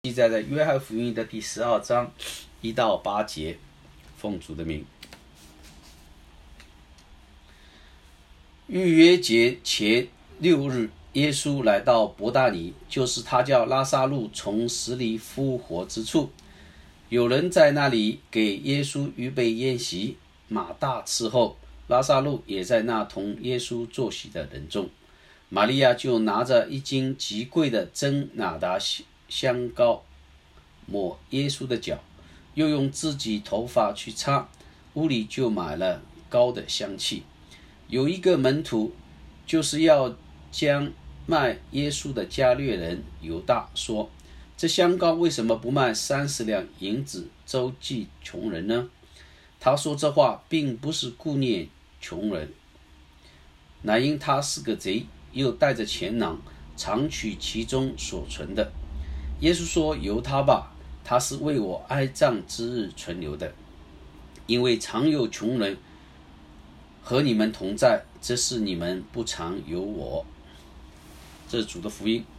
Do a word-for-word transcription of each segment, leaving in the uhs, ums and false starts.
记载在约翰福音的第十二章一到八节，奉主的名。逾越节前六日，耶稣来到伯大尼，就是他叫拉撒路从死里复活之处。有人在那里给耶稣预备宴席，马大伺候，拉撒路也在那同耶稣坐席的人中。玛利亚就拿着一斤极贵的真哪达香膏抹耶稣的脚，又用自己头发去擦，屋里就满了膏的香气。有一个门徒，就是要将卖耶稣的加略人犹大，说：这香膏为什么不卖三十两银子周济穷人呢？他说这话并不是顾念穷人，乃因他是个贼，又带着钱囊，常取其中所存的。耶稣说：由他吧，他是为我哀葬之日存留的，因为常有穷人和你们同在，这是你们不常有我。这是主的福音。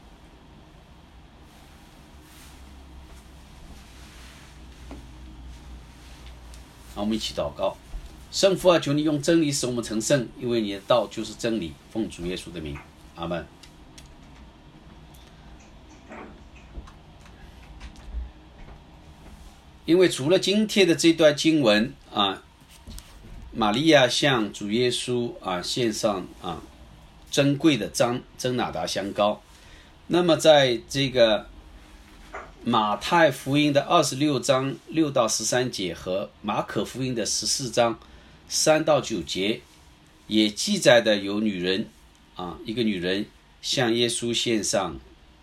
好，我们一起祷告。圣父啊，求你用真理使我们成圣，因为你的道就是真理。奉主耶稣的名，阿们。因为除了今天的这段经文啊，玛利亚向主耶稣啊献上啊珍贵的真真哪达香膏，那么在这个马太福音的二十六章六到十三节和马可福音的十四章三到九节，也记载的有女人啊，一个女人向耶稣献上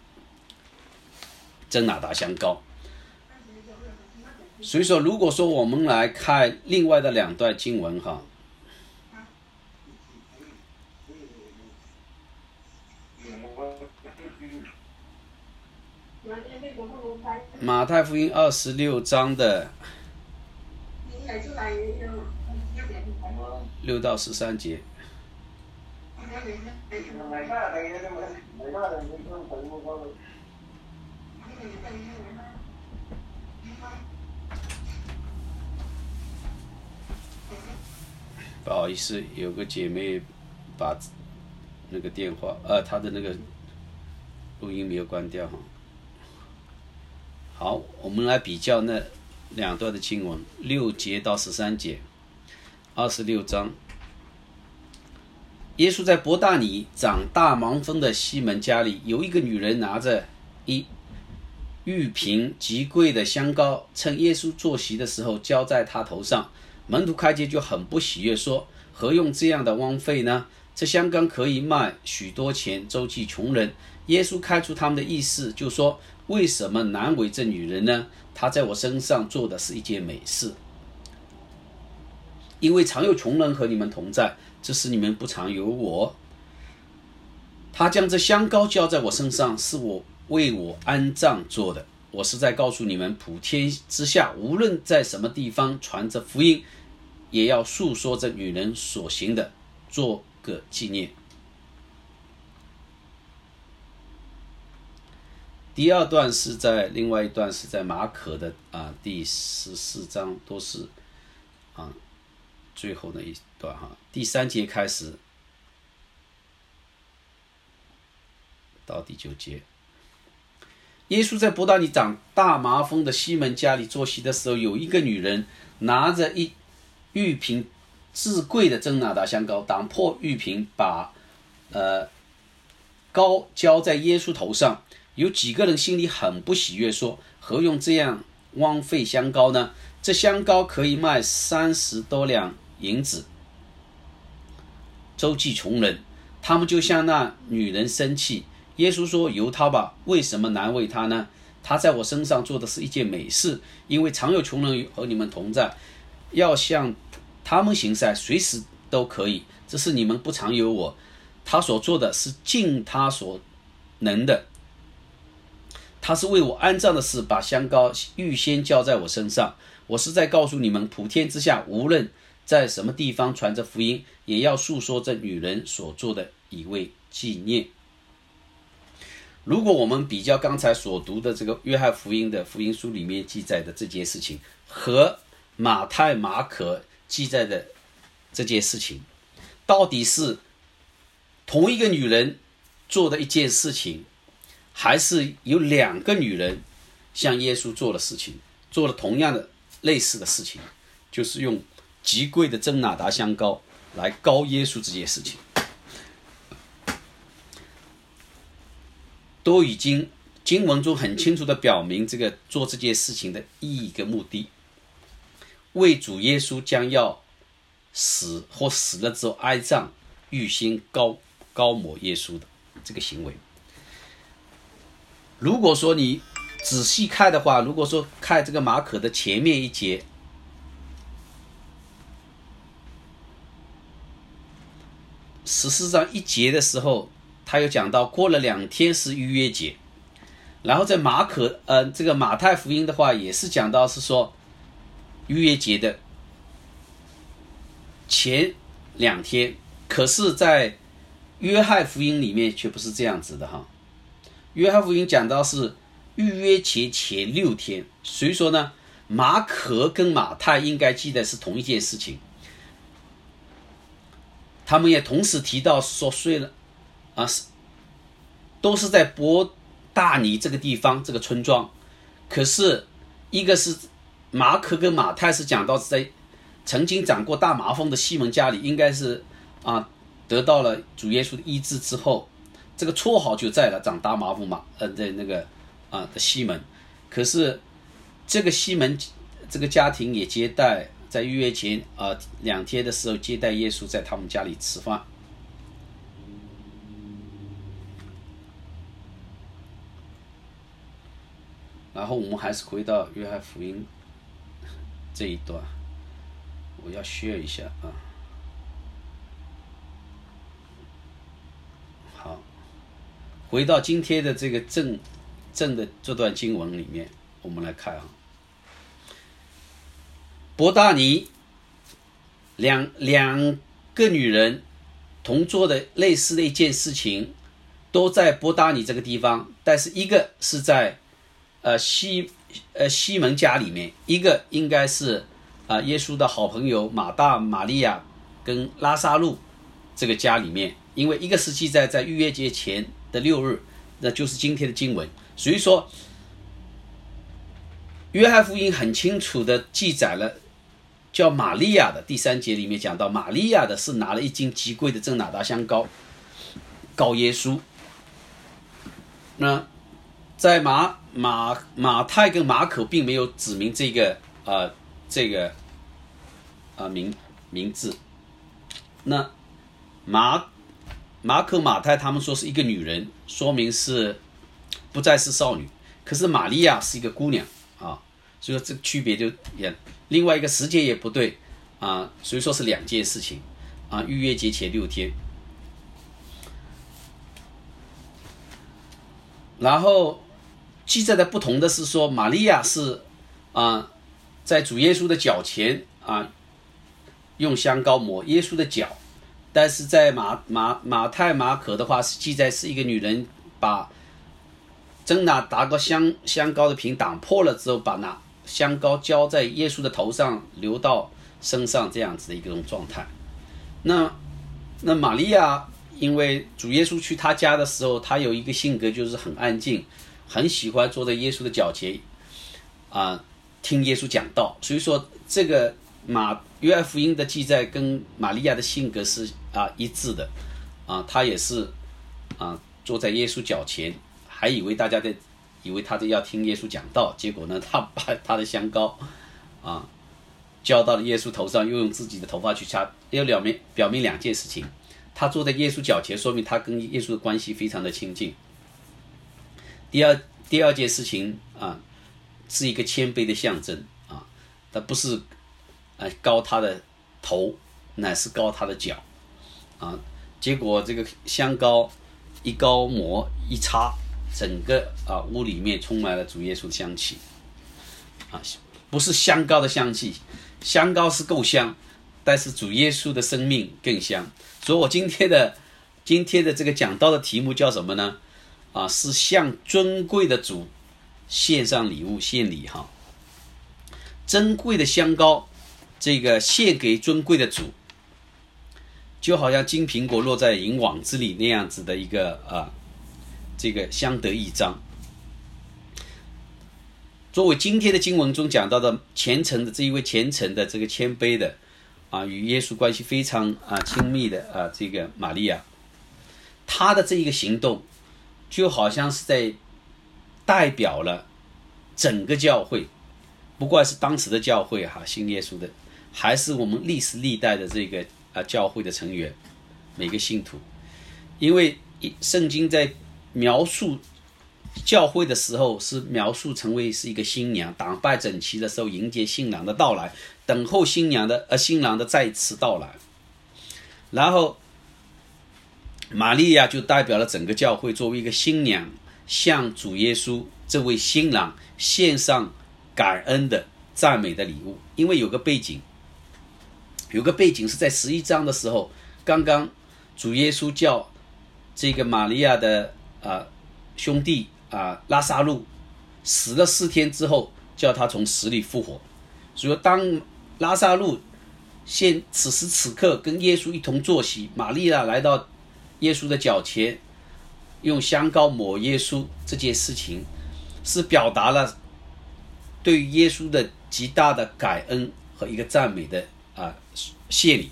真哪达香膏。所以说，如果说我们来看另外的两段经文哈，马太福音二十六章的六到十三节，不好意思，有个姐妹把那个电话，呃，她的那个录音没有关掉哈。好，我们来比较那两段的经文，六节到十三节，二十六章。耶稣在伯大尼长大麻风的西门家里，有一个女人拿着一玉瓶极贵的香膏，趁耶稣坐席的时候浇在他头上。门徒看见就很不喜悦，说：何用这样的枉费呢？这香膏可以卖许多钱周济穷人。耶稣看出他们的意思，就说：为什么难为这女人呢？她在我身上做的是一件美事，因为常有穷人和你们同在，这是你们不常有我。她将这香膏浇在我身上，是我为我安葬做的。我是在告诉你们，普天之下无论在什么地方传着福音，也要述说这女人所行的，做个纪念。第二段是在另外一段是在马可的啊第十四章，都是啊最后的一段哈。第三节开始到第九节。耶稣在伯大尼长大麻风的西门家里坐席的时候，有一个女人拿着一玉瓶至贵的真哪达香膏，打破玉瓶，把呃膏浇在耶稣头上。有几个人心里很不喜悦，说：何用这样枉费香膏呢？这香膏可以卖三十多两银子周济穷人。他们就向那女人生气。耶稣说：由他吧，为什么难为他呢？他在我身上做的是一件美事，因为常有穷人和你们同在，要向他们行善，随时都可以，这是你们不常有我。他所做的是尽他所能的，他是为我安葬的事，把香膏预先浇在我身上。我是在告诉你们，普天之下无论在什么地方传着福音，也要述说这女人所做的，以为纪念。 如果我们比较刚才所读的这个约翰福音的福音书里面记载的这件事情，和马太、马可记载的这件事情，到底是同一个女人做的一件事情，还是有两个女人向耶稣做的事情，做了同样的类似的事情，就是用极贵的真哪噠香膏来膏耶稣这件事情，都已经经文中很清楚的表明这个做这件事情的意义跟目的，为主耶稣将要死或死了之后哀葬，预先膏膏抹耶稣的这个行为。如果说你仔细看的话，如果说看这个马可的前面一节，十四章一节的时候，他有讲到过了两天是逾越节，然后在马可呃这个马太福音的话也是讲到是说逾越节的前两天，可是在约翰福音里面却不是这样子的哈。约翰福音讲到是逾越节前六天，所以说呢，马可跟马太应该记得是同一件事情。他们也同时提到说，虽然啊，都是在伯大尼这个地方这个村庄，可是一个是马可跟马太是讲到是在曾经长过大麻风的西门家里，应该是啊得到了主耶稣的医治之后，这个绰号就在了，长大麻风嘛，呃的那个啊的西门。可是这个西门这个家庭也接待，在逾越前啊两天的时候接待耶稣，在他们家里吃饭。然后我们还是回到约翰福音这一段，我要 share 一下啊。好，回到今天的这个正正的这段经文里面，我们来看啊。伯大尼两两个女人同做的类似的一件事情，都在伯大尼这个地方，但是一个是在呃西呃西门家里面，一个应该是啊、呃、耶稣的好朋友马大、玛利亚跟拉撒路这个家里面，因为一个是记载在逾越节前的六日，那就是今天的经文。所以说约翰福音很清楚的记载了叫玛利亚的第三节里面讲到，玛利亚的是拿了一斤极贵的真哪噠香膏膏耶稣。那在马马马太跟马可并没有指明这个啊、呃、这个啊、呃、名名字。那马马可马太他们说是一个女人，说明是不再是少女。可是玛利亚是一个姑娘啊，所以说这个区别就也另外一个时间也不对啊，所以说是两件事情啊。逾越节前六天，然后记载的不同的是说，玛利亚是啊在主耶稣的脚前啊用香膏抹耶稣的脚，但是在马马马太马可的话是记载是一个女人把真哪噠个香香膏的瓶挡破了之后，把那香膏浇在耶稣的头上，流到身上，这样子的一种状态。那那玛利亚，因为主耶稣去他家的时候，他有一个性格就是很安静，很喜欢坐在耶稣的脚前啊听耶稣讲道，所以说这个马约翰福音的记载跟玛利亚的性格是啊一致的啊，他也是啊坐在耶稣脚前，还以为大家在以为他在要听耶稣讲道，结果呢，他把他的香膏啊浇到了耶稣头上，又用自己的头发去擦，要表明表明两件事情：他坐在耶稣脚前，说明他跟耶稣的关系非常的亲近；第二第二件事情啊，是一个谦卑的象征啊，他不是啊膏他的头，乃是膏他的脚啊。结果这个香膏一膏抹一擦，整个啊屋里面充满了主耶稣的香气啊，不是香膏的香气，香膏是够香，但是主耶稣的生命更香。所以我今天的今天的这个讲道的题目叫什么呢？ 啊，是向尊贵的主献上礼物献礼哈。珍贵的香膏，这个献给尊贵的主，就好像金苹果落在银网子里那样子的一个啊，这个相得益彰。作为今天的经文中讲到的虔诚的这一位虔诚的这个谦卑的啊，与耶稣关系非常啊亲密的啊这个玛利亚，她的这一个行动，就好像是在代表了整个教会。不管是当时的教会哈，信耶稣的，还是我们历史历代的这个啊教会的成员，每个信徒，因为圣经在描述教会的时候，是描述成为是一个新娘，打扮整齐的时候迎接新郎的到来，等候新娘的呃新郎的再次到来。然后玛利亚就代表了整个教会，作为一个新娘，向主耶稣这位新郎献上感恩的赞美的礼物。因为有个背景，有个背景是在十一章的时候，刚刚主耶稣叫这个玛利亚的啊兄弟啊拉撒路死了四天之后，叫他从死里复活。所以当拉撒路现此时此刻跟耶稣一同坐席，玛利亚来到耶稣的脚前，用香膏抹耶稣，这件事情是表达了对于耶稣的极大的感恩和一个赞美的啊谢礼。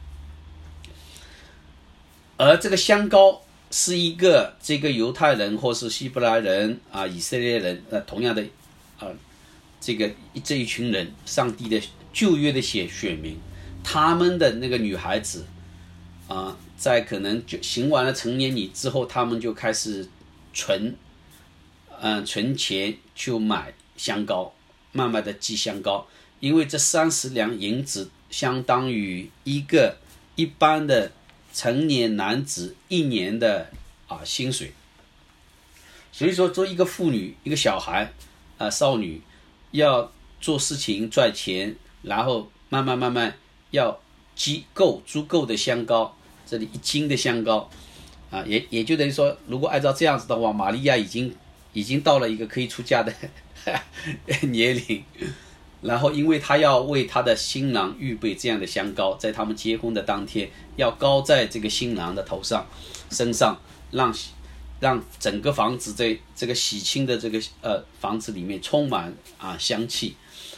而这个香膏是一个这个犹太人或是希伯来人啊以色列人呃同样的啊这个这一群人，上帝的旧约的选选民，他们的那个女孩子啊，在可能就行完了成年礼之后，他们就开始存嗯存钱就买香膏，慢慢的积香膏，因为这三十两银子相当于一个一般的成年男子一年的啊薪水。所以说做一个妇女一个小孩啊少女要做事情赚钱，然后慢慢慢慢要积够足够的香膏，这里一斤的香膏啊，也也就等于说，如果按照这样子的话，玛利亚已经已经到了一个可以出嫁的年龄，然后因为她要为她的新郎预备这样的香膏，在他们结婚的当天要膏在这个新郎的头上身上，让让整个房子在这个喜庆的这个呃房子里面充满啊香气。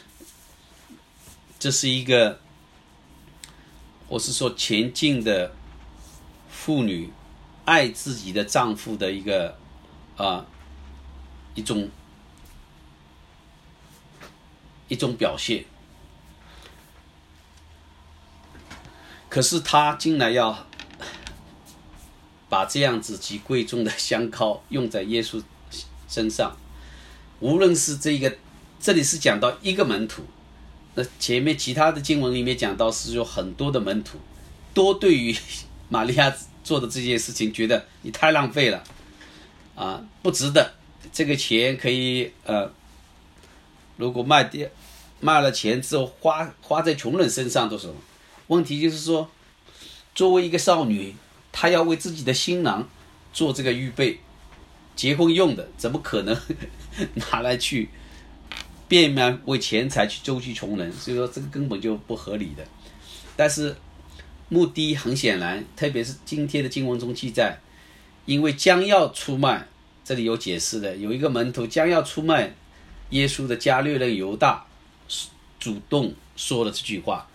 这是一个我是说前进的妇女爱自己的丈夫的一个啊一种一种表现。可是她竟然要把这样子极贵重的香膏用在耶稣身上。无论是这个，这里是讲到一个门徒，那前面其他的经文里面讲到是有很多的门徒，都对于玛利亚做的这件事情觉得你太浪费了啊，不值得，这个钱可以呃，如果卖掉卖了钱之后花花在穷人身上都是。问题就是说，作为一个少女，她要为自己的新郎做这个预备，结婚用的，怎么可能拿来去变卖为钱财去周济穷人？所以说这个根本就不合理的。但是目的很显然，特别是今天的经文中记载，因为将要出卖，这里有解释的，有一个门徒将要出卖耶稣的加略人犹大主动说了这句话，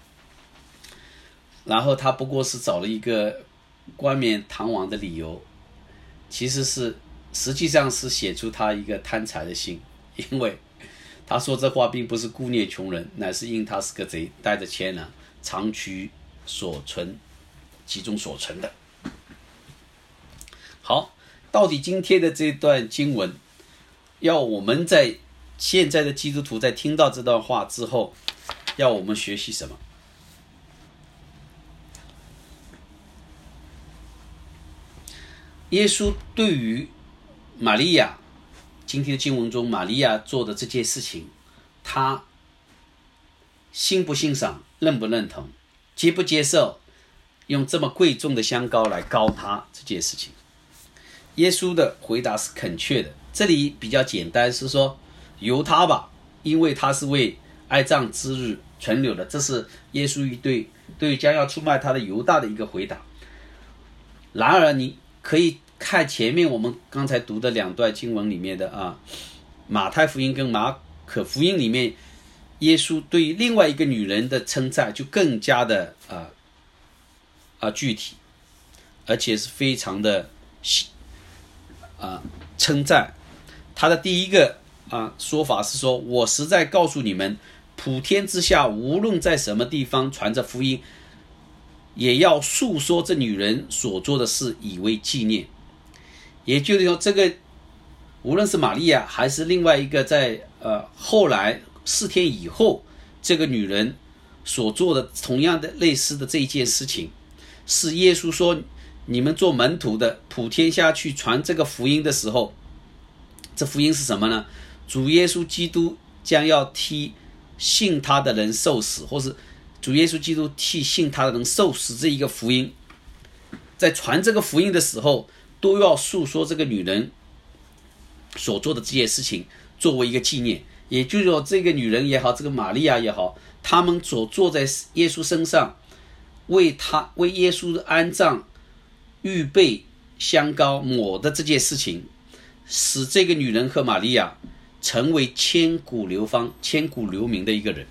然后他不过是找了一个冠冕堂皇的理由，其实是实际上是写出他一个贪财的心。因为他说这话并不是顾念穷人，乃是因他是个贼，带着钱呢藏取所存其中所存的。好，到底今天的这段经文要我们在现在的基督徒在听到这段话之后要我们学习什么？耶稣对于玛利亚，今天的经文中玛利亚做的这件事情，他欣不欣赏，认不认同，接不接受用这么贵重的香膏来膏他这件事情？ 耶稣的回答是恳切的，这里比较简单，是说由他吧，因为他是为哀葬之日存留的，这是耶稣对对将要出卖他的犹大的一个回答。然而你可以看前面我们刚才读的两段经文里面的啊，马太福音跟马可福音里面，耶稣对另外一个女人的称赞就更加的啊啊具体，而且是非常的啊称赞。他的第一个啊说法是说，我实在告诉你们，普天之下无论在什么地方传着福音，也要述说这女人所做的事，以为纪念。也就是说，这个无论是玛利亚还是另外一个在呃后来四天以后这个女人所做的同样的类似的这一件事情，是耶稣说你们做门徒的普天下去传这个福音的时候，这福音是什么呢？主耶稣基督将要替信他的人受死，或是主耶稣基督替信他的人受死，这一个福音，在传这个福音的时候，都要述说这个女人所做的这些事情，作为一个纪念。也就是说，这个女人也好，这个玛利亚也好，他们所坐在耶稣身上，为他为耶稣的安葬预备香膏抹的这件事情，使这个女人和玛利亚成为千古流芳、千古留名的一个人。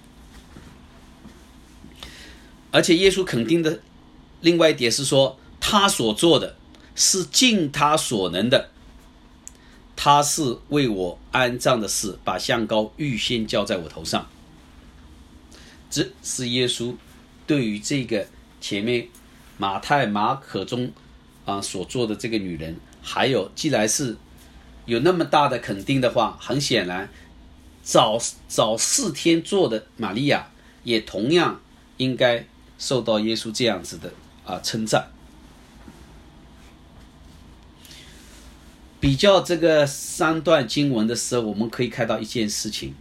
而且耶稣肯定的另外一点是说，他所做的是尽他所能的，他是为我安葬的事，把香膏预先浇在我头上。这是耶稣对于这个前面马太、马可中啊所做的这个女人，还有既然是有那么大的肯定的话，很显然早早四天做的玛利亚也同样应该受到耶稣这样子的啊称赞。比较这个三段经文的时候，我们可以看到一件事情，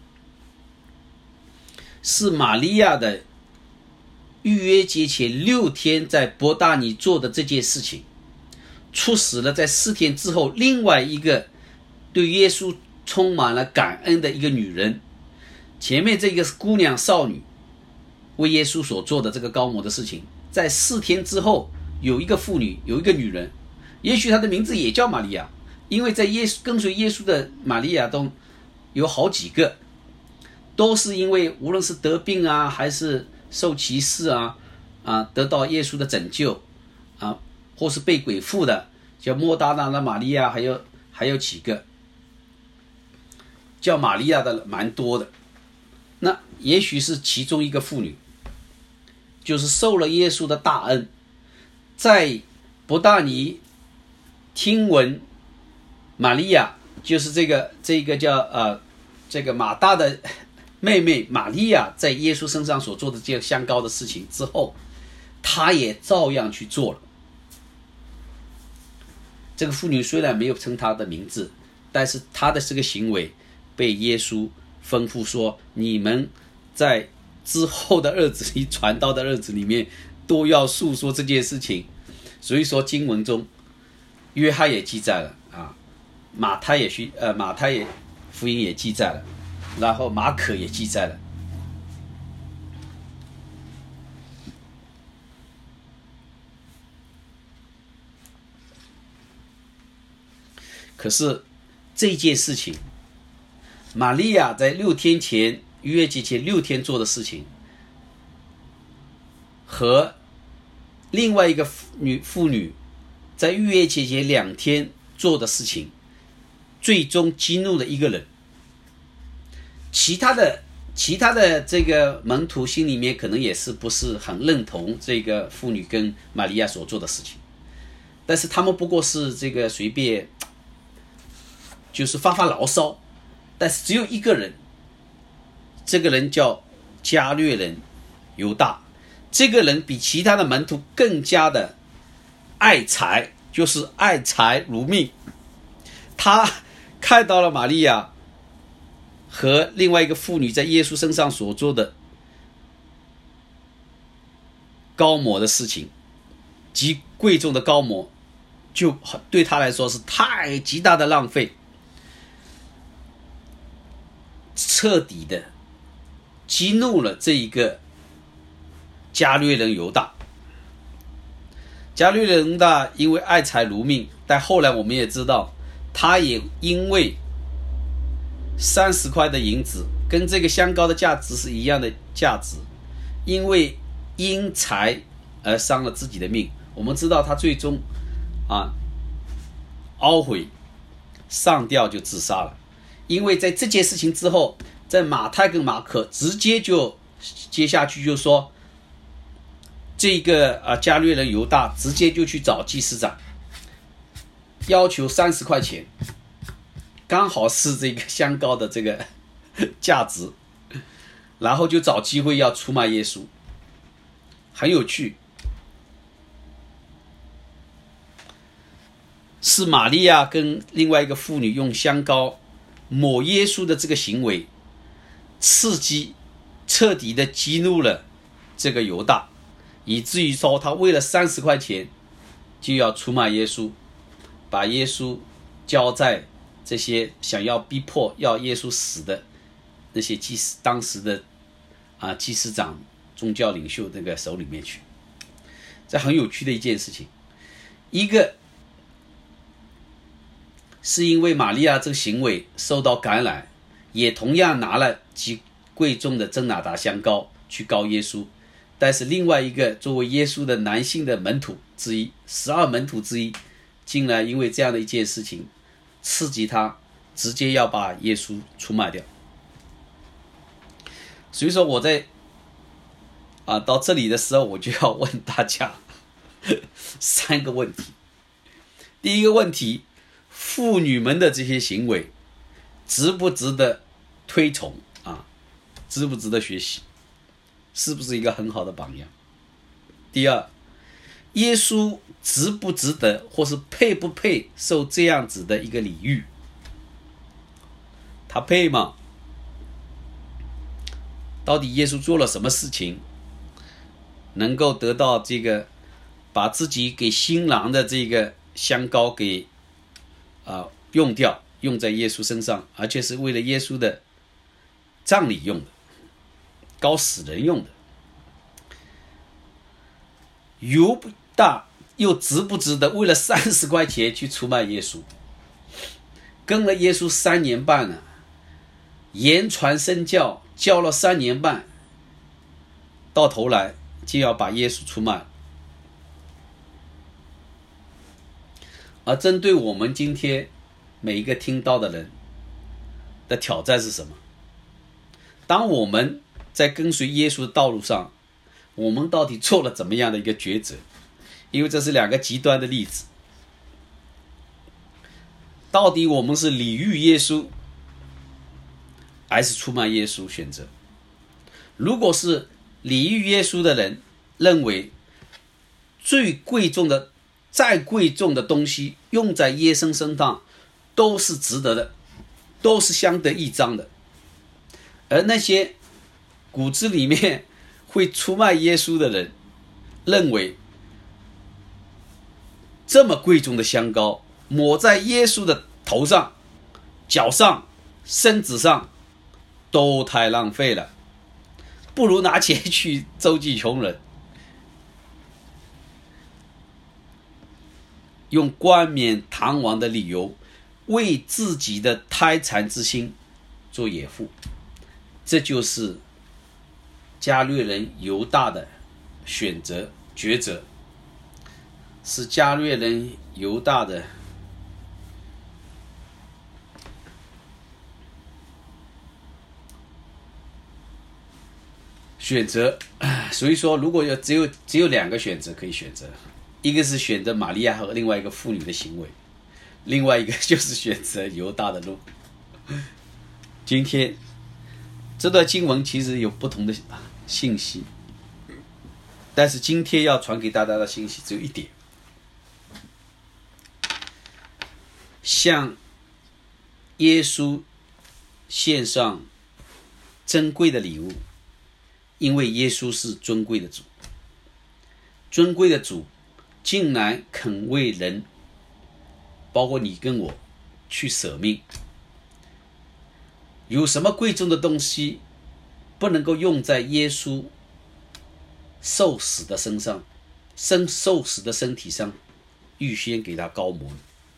是玛利亚的逾越节前六天在伯大尼做的这件事情，促使了在四天之后另外一个对耶稣充满了感恩的一个女人。前面这个姑娘少女为耶稣所做的这个膏抹的事情，在四天之后有一个妇女，有一个女人，也许她的名字也叫玛利亚，因为在耶稣跟随耶稣的玛利亚中有好几个，都是因为无论是得病啊，还是受歧视啊，啊得到耶稣的拯救啊，或是被鬼附的，叫莫大拉的玛利亚，还有还有几个叫玛利亚的蛮多的。那也许是其中一个妇女，就是受了耶稣的大恩，在伯大尼听闻玛利亚，就是这个这个叫呃这个马大的妹妹玛利亚在耶稣身上所做的这个香膏的事情之后，她也照样去做了。这个妇女虽然没有称她的名字，但是她的这个行为被耶稣吩咐说，你们在之后的日子里，传道的日子里面都要述说这件事情。所以说经文中约翰也记载了啊，马太也去呃马太也福音也记载了，然后马可也记载了。可是这件事情，玛利亚在六天前逾越节前六天做的事情，和另外一个女妇女在逾越节前两天做的事情，最终激怒了一个人。其他的其他的这个门徒心里面可能也是不是很认同这个妇女跟玛利亚所做的事情，但是他们不过是这个随便就是发发牢骚。但是只有一个人，这个人叫加略人犹大，这个人比其他的门徒更加的爱财，就是爱财如命。他看到了玛利亚和另外一个妇女在耶稣身上所做的膏抹的事情，极贵重的膏抹， 就对他来说是太极大的浪费，彻底的激怒了这一个加略人犹大。加略人犹大因为爱财如命，但后来我们也知道，他也因为三十块的银子跟这个香膏的价值是一样的价值，因为因财而伤了自己的命。我们知道他最终啊懊悔上吊就自杀了。因为在这件事情之后，在马太跟马可直接就接下去就说，这个啊加略人犹大直接就去找祭司长，要求三十块钱，刚好是这个香膏的这个价值，然后就找机会要出卖耶稣。很有趣，是玛利亚跟另外一个妇女用香膏抹耶稣的这个行为，刺激彻底的激怒了这个犹大，以至于说他为了三十块钱就要出卖耶稣，把耶稣交在这些想要逼迫要耶稣死的那些祭司当时的啊祭司长宗教领袖那个手里面去。这很有趣的一件事情，一个是因为玛利亚这个行为受到感染，也同样拿了极贵重的真哪达香膏去告耶稣，但是另外一个作为耶稣的男性的门徒之一，十二门徒之一，竟然因为这样的一件事情刺激他，直接要把耶稣出卖掉。所以说我在啊到这里的时候，我就要问大家三个问题。第一个问题，妇女们的这些行为值不值得推崇啊？值不值得学习？是不是一个很好的榜样？第二，耶稣值不值得或是配不配受这样子的一个礼遇？他配吗？到底耶稣做了什么事情能够得到这个把自己给新郎的这个香膏给啊用掉，用在耶稣身上，而且是为了耶稣的葬礼用的，膏死人用的？犹大又值不值得为了三十块钱去出卖耶稣？跟了耶稣三年半了，言传身教教了三年半，到头来就要把耶稣出卖。而针对我们今天每一个听到的人的挑战是什么？当我们在跟随耶稣的道路上，我们到底做了怎么样的一个抉择？因为这是两个极端的例子。到底我们是礼遇耶稣还是出卖耶稣选择？如果是礼遇耶稣的人认为最贵重的再贵重的东西用在耶稣身上都是值得的，都是相得益彰的，而那些骨子里面会出卖耶稣的人认为这么贵重的香膏抹在耶稣的头上、脚上、身子上都太浪费了，不如拿钱去周济穷人，用冠冕堂皇的理由为自己的贪婪之心做掩护。这就是加略人犹大的选择抉择，是加略人犹大的选择。所以说如果有只有只有两个选择可以选择，一个是选择玛利亚和另外一个妇女的行为，另外一个就是选择犹大的路。今天这段经文其实有不同的信息，但是今天要传给大家的信息只有一点：向耶稣献上珍贵的礼物，因为耶稣是尊贵的主，尊贵的主竟然肯为人包括你跟我去舍命。有什么贵重的东西不能够用在耶稣受死的身上，生受死的身体上，预先给他高摩？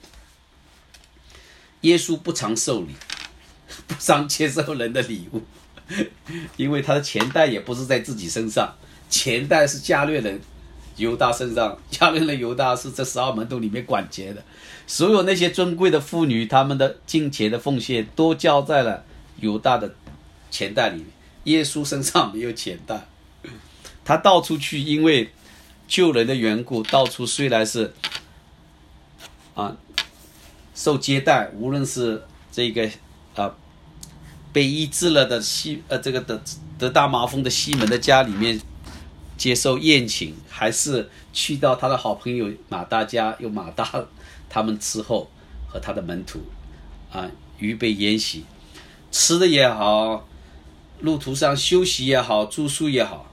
耶稣不常受礼，不常接受人的礼物，因为他的钱袋也不是在自己身上，钱袋是加略人犹大身上，加略人犹大是这十二门徒里面管节的，所有那些尊贵的妇女，他们的金钱的奉献都交在了犹大的钱袋里面。耶稣身上没有钱袋，他到处去，因为救人的缘故，到处虽然是啊受接待，无论是这个啊被医治了的西呃这个得得大麻风的西门的家里面接受宴请，还是去到他的好朋友马大家，有马大他们伺候和他的门徒啊预备筵席，吃的也好，路途上休息也好，住宿也好，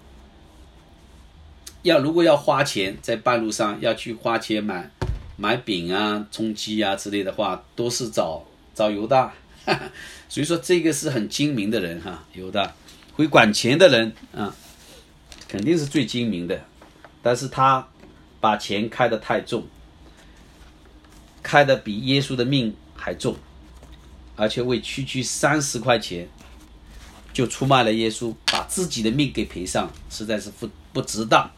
要如果要花钱，在半路上要去花钱买买饼啊、充饥啊之类的话，都是找找犹大，哈哈，所以说这个是很精明的人哈，犹大会管钱的人啊，肯定是最精明的，但是他把钱开得太重，开得比耶稣的命还重，而且为区区三十块钱就出卖了耶稣，把自己的命给赔上，实在是不不值当。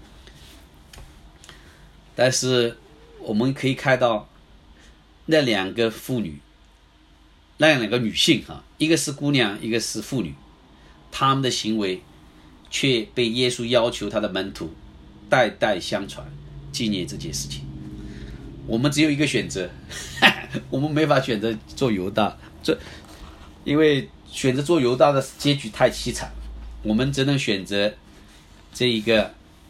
但是我们可以看到那两个妇女，那两个女性啊，一个是姑娘，一个是妇女，她们的行为却被耶稣要求他的门徒代代相传，纪念这件事情。我们只有一个选择，我们没法选择做犹大，这因为选择做犹大的结局太凄惨，我们只能选择这一个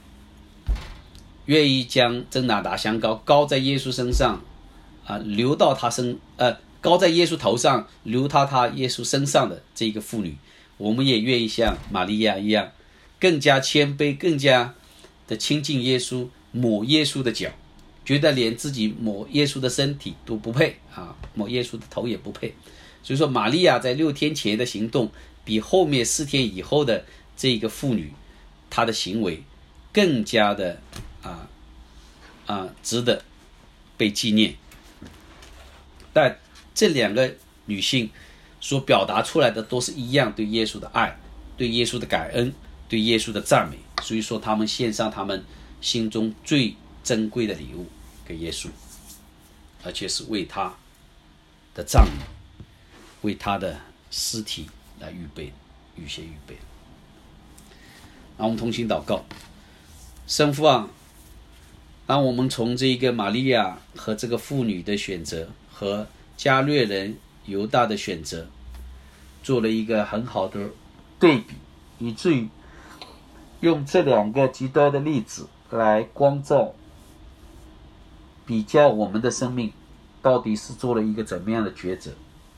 愿意将真拿达香膏膏在耶稣身上啊，流到他身呃膏在耶稣头上，流到他耶稣身上的这个妇女，我们也愿意像玛利亚一样，更加谦卑，更加的亲近耶稣，抹耶稣的脚，觉得连自己抹耶稣的身体都不配啊，抹耶稣的头也不配。所以说玛利亚在六天前的行动比后面四天以后的这个妇女她的行为更加的啊啊值得被纪念。但这两个女性所表达出来的都是一样，对耶稣的爱，对耶稣的感恩，对耶稣的赞美，所以说他们献上他们心中最珍贵的礼物给耶稣，而且是为他的葬礼，为他的尸体来预备，预先预备。让我们同心祷告。圣父啊，让我们从这个玛利亚和这个妇女的选择和加略人犹大的选择做了一个很好的对比，以至于用这两个极端的例子来光照比较我们的生命到底是做了一个怎么样的抉择，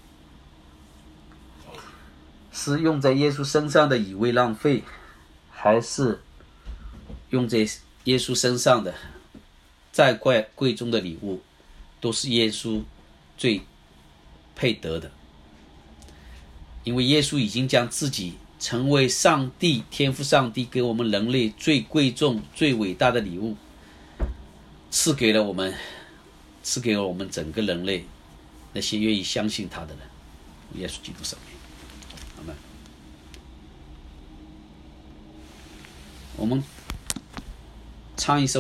是用在耶稣身上的以为浪费，还是用在耶稣身上的再贵贵重的礼物都是耶稣最配得的。因为耶稣已经将自己成为上帝天父上帝给我们人类最贵重最伟大的礼物赐给了我们，赐给了我们整个人类那些愿意相信他的人。耶稣基督圣名，阿们。我们唱一首